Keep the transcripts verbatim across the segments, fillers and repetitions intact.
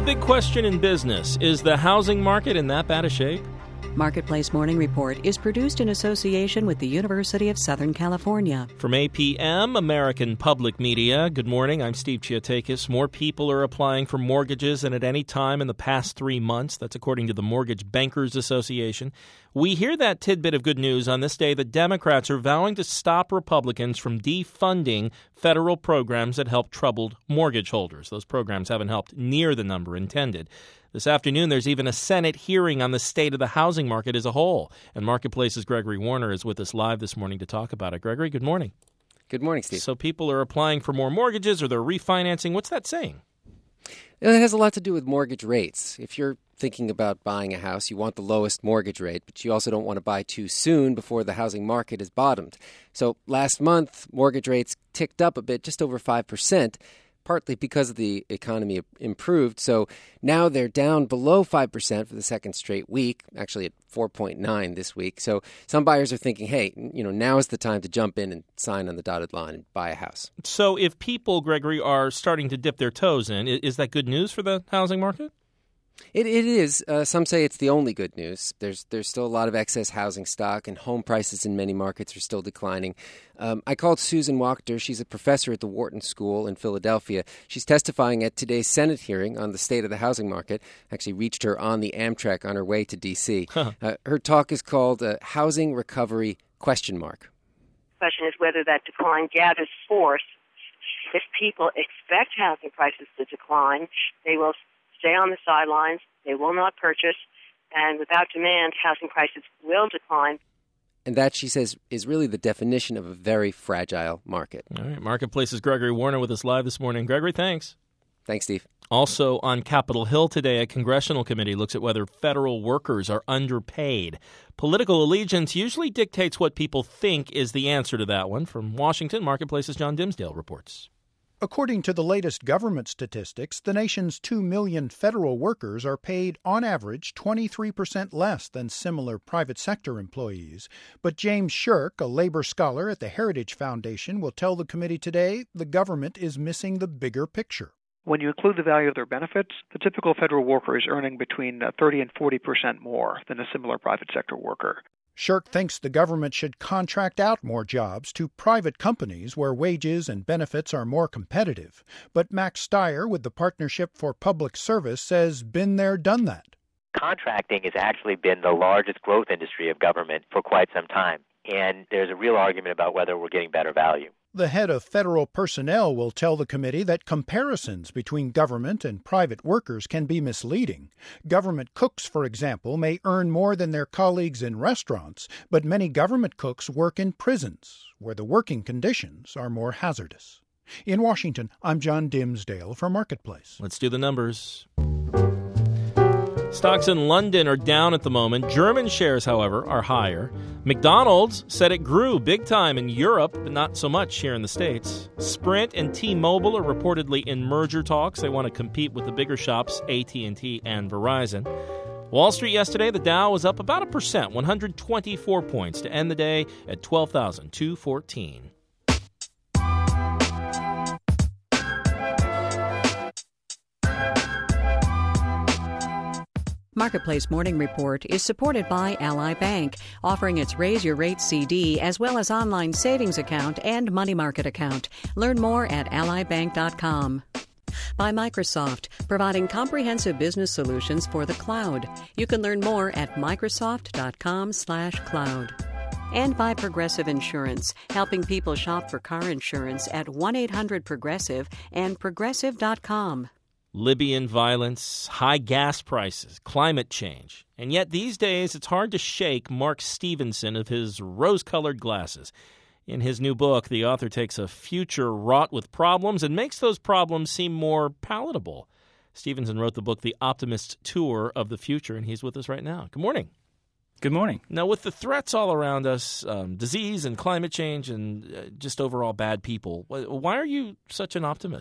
big question in business, is the housing market in that bad a shape? Marketplace Morning Report is produced in association with the University of Southern California. From A P M, American Public Media, good morning. I'm Steve Chiatakis. More people are applying for mortgages than at any time in the past three months. That's according to the Mortgage Bankers Association. We hear that tidbit of good news on this day that Democrats are vowing to stop Republicans from defunding federal programs that help troubled mortgage holders. Those programs haven't helped near the number intended. This afternoon, there's even a Senate hearing on the state of the housing market as a whole. And Marketplace's Gregory Warner is with us live this morning to talk about it. Gregory, good morning. Good morning, Steve. So people are applying for more mortgages or they're refinancing. What's that saying? It has a lot to do with mortgage rates. If you're thinking about buying a house, you want the lowest mortgage rate, but you also don't want to buy too soon before the housing market is bottomed. So last month, mortgage rates ticked up a bit, just over five percent. Partly because the economy improved. So now they're down below five percent for the second straight week, actually at four point nine this week. So some buyers are thinking, hey, you know, now is the time to jump in and sign on the dotted line and buy a house. So if people, Gregory, are starting to dip their toes in, is that good news for the housing market? It it is. Uh, some say it's the only good news. There's there's still a lot of excess housing stock, and home prices in many markets are still declining. Um, I called Susan Wachter. She's a professor at the Wharton School in Philadelphia. She's testifying at today's Senate hearing on the state of the housing market. Actually reached her on the Amtrak on her way to D C Huh. Uh, her talk is called uh, Housing Recovery question mark. The question is whether that decline gathers force. If people expect housing prices to decline, they will stay on the sidelines, they will not purchase, and without demand, housing prices will decline. And that, she says, is really the definition of a very fragile market. All right, Marketplace's Gregory Warner with us live this morning. Gregory, thanks. Thanks, Steve. Also on Capitol Hill today, a congressional committee looks at whether federal workers are underpaid. Political allegiance usually dictates what people think is the answer to that one. From Washington, Marketplace's John Dimsdale reports. According to the latest government statistics, the nation's two million federal workers are paid, on average, twenty-three percent less than similar private sector employees. But James Shirk, a labor scholar at the Heritage Foundation, will tell the committee today the government is missing the bigger picture. When you include the value of their benefits, the typical federal worker is earning between thirty and forty percent more than a similar private sector worker. Shirk thinks the government should contract out more jobs to private companies where wages and benefits are more competitive. But Max Steyer with the Partnership for Public Service says been there, done that. Contracting has actually been the largest growth industry of government for quite some time, and there's a real argument about whether we're getting better value. The head of federal personnel will tell the committee that comparisons between government and private workers can be misleading. Government cooks, for example, may earn more than their colleagues in restaurants, but many government cooks work in prisons, where the working conditions are more hazardous. In Washington, I'm John Dimsdale for Marketplace. Let's do the numbers. Stocks in London are down at the moment. German shares, however, are higher. McDonald's said it grew big time in Europe, but not so much here in the States. Sprint and T-Mobile are reportedly in merger talks. They want to compete with the bigger shops, A T and T and Verizon. Wall Street yesterday, the Dow was up about a percent, one hundred twenty-four points, to end the day at twelve thousand two hundred fourteen. Marketplace Morning Report is supported by Ally Bank, offering its Raise Your Rate C D as well as online savings account and money market account. Learn more at ally bank dot com. By Microsoft, providing comprehensive business solutions for the cloud. You can learn more at microsoft dot com slash cloud. And by Progressive Insurance, helping people shop for car insurance at one eight hundred progressive and progressive dot com. Libyan violence, high gas prices, climate change. And yet these days it's hard to shake Mark Stevenson of his rose-colored glasses. In his new book, the author takes a future wrought with problems and makes those problems seem more palatable. Stevenson wrote the book The Optimist's Tour of the Future, and he's with us right now. Good morning. Good morning. Now, with the threats all around us, um, disease and climate change and uh, just overall bad people, why are you such an optimist?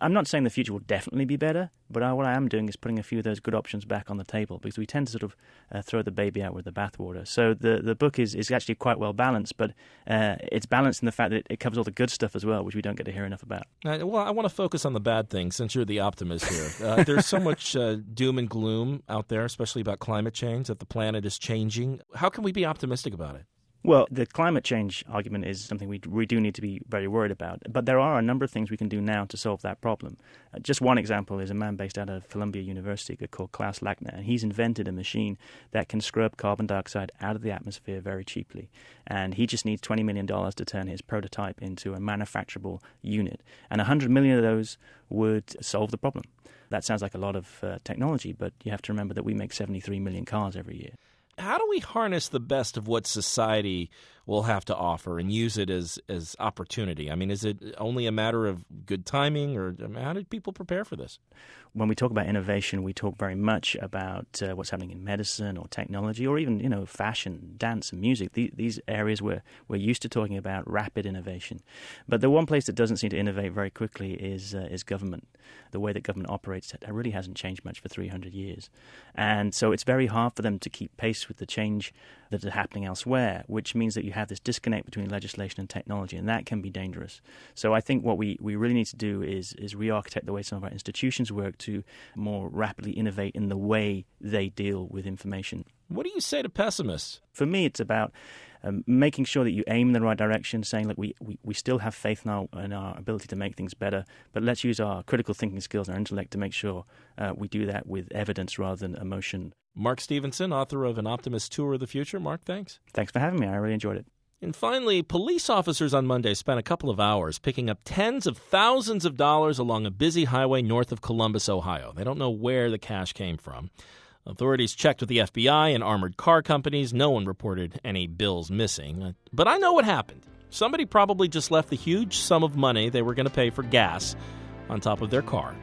I'm not saying the future will definitely be better, but I, what I am doing is putting a few of those good options back on the table, because we tend to sort of uh, throw the baby out with the bathwater. So the the book is, is actually quite well balanced, but uh, it's balanced in the fact that it covers all the good stuff as well, which we don't get to hear enough about. Uh, well, I want to focus on the bad things, since you're the optimist here. Uh, there's so much uh, doom and gloom out there, especially about climate change, that the planet is changing. How can we be optimistic about it? Well, the climate change argument is something we we do need to be very worried about. But there are a number of things we can do now to solve that problem. Uh, just one example is a man based out of Columbia University called Klaus Lackner. And he's invented a machine that can scrub carbon dioxide out of the atmosphere very cheaply. And he just needs twenty million dollars to turn his prototype into a manufacturable unit. And one hundred million dollars of those would solve the problem. That sounds like a lot of uh, technology, but you have to remember that we make seventy-three million cars every year. How do we harness the best of what society will have to offer and use it as, as opportunity? I mean, is it only a matter of good timing, or I mean, how do people prepare for this? When we talk about innovation, we talk very much about uh, what's happening in medicine or technology, or even, you know, fashion, dance, and music. These, these areas where we're used to talking about rapid innovation. But the one place that doesn't seem to innovate very quickly is uh, is government. The way that government operates really hasn't changed much for three hundred years. And so it's very hard for them to keep pace with the change that is happening elsewhere, which means that you have this disconnect between legislation and technology, and that can be dangerous. So I think what we, we really need to do is is re-architect the way some of our institutions work to more rapidly innovate in the way they deal with information. What do you say to pessimists? For me, it's about um, making sure that you aim in the right direction, saying, look, we, we, we still have faith in our, in our ability to make things better, but let's use our critical thinking skills and our intellect to make sure uh, we do that with evidence rather than emotion. Mark Stevenson, author of An Optimist Tour of the Future. Mark, thanks. Thanks for having me. I really enjoyed it. And finally, police officers on Monday spent a couple of hours picking up tens of thousands of dollars along a busy highway north of Columbus, Ohio. They don't know where the cash came from. Authorities checked with the F B I and armored car companies. No one reported any bills missing. But I know what happened. Somebody probably just left the huge sum of money they were going to pay for gas on top of their car.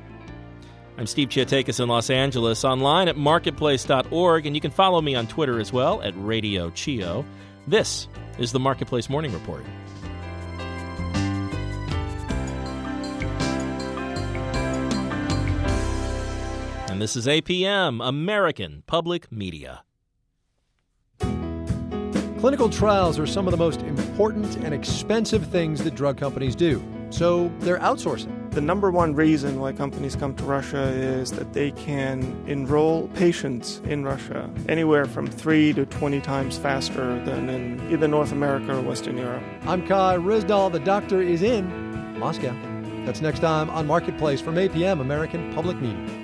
I'm Steve Chiatakis in Los Angeles, online at marketplace dot org, and you can follow me on Twitter as well at Radio Chio. This is the Marketplace Morning Report. And this is A P M, American Public Media. Clinical trials are some of the most important and expensive things that drug companies do, so they're outsourcing. The number one reason why companies come to Russia is that they can enroll patients in Russia anywhere from three to twenty times faster than in either North America or Western Europe. I'm Kai Ryssdal. The doctor is in Moscow. That's next time on Marketplace from A P M, American Public Media.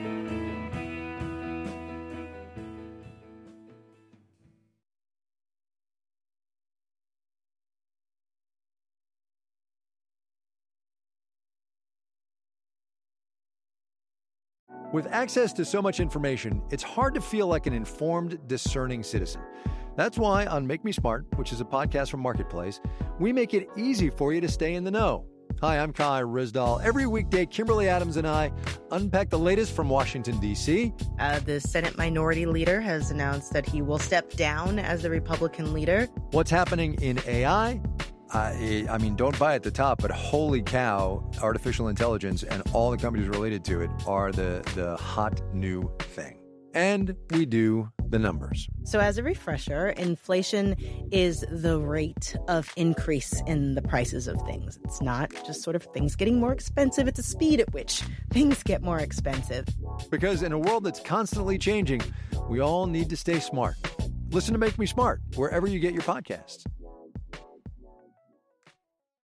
With access to so much information, it's hard to feel like an informed, discerning citizen. That's why on Make Me Smart, which is a podcast from Marketplace, we make it easy for you to stay in the know. Hi, I'm Kai Ryssdal. Every weekday, Kimberly Adams and I unpack the latest from Washington, D C Uh, the Senate Minority Leader has announced that he will step down as the Republican leader. What's happening in A I? I, I mean, don't buy at the top, but holy cow, artificial intelligence and all the companies related to it are the, the hot new thing. And we do the numbers. So as a refresher, inflation is the rate of increase in the prices of things. It's not just sort of things getting more expensive. It's a speed at which things get more expensive. Because in a world that's constantly changing, we all need to stay smart. Listen to Make Me Smart wherever you get your podcasts.